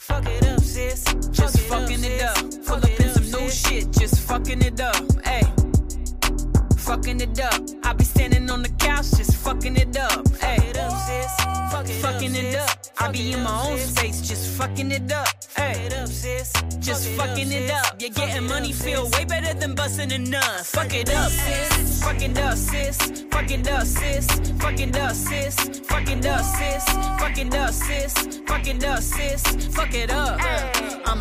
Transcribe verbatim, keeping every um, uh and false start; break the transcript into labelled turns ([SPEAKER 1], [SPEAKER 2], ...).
[SPEAKER 1] fuck it up, sis.
[SPEAKER 2] Just fucking it up. Pull up in some new shit, just fucking it up. Ayy, fucking it up. I be standing on the couch, just fucking it up. Ayy, fucking it up. I be in my own space, just fucking it up. Ayy, just fucking it up. You're getting money, feel way better than busting a nut. Fuck it up, sis. Fuck it up, sis. Fuck it up, sis. Fuck it up, sis. Fuck it up, sis. Fuck it up, sis. Fuck it up, sis. Fuck it up. I'm